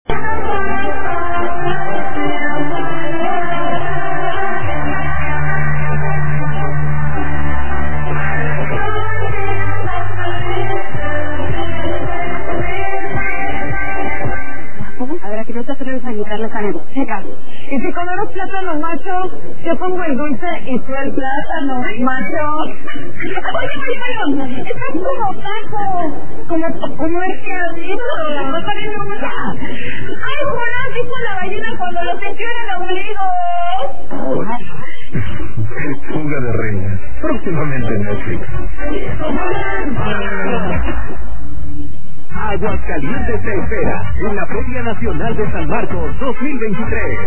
Y si con los plátanos, macho, yo pongo el dulce y tú el plátano, macho. Oye, estás como taco, como el que ha dicho, no sale nunca. Ay, Jonás, dijo la ballena cuando lo metió en el ombligo. Fuga de reina, próximamente en Netflix. Aguascalientes te espera en la Feria Nacional de San Marcos 2023.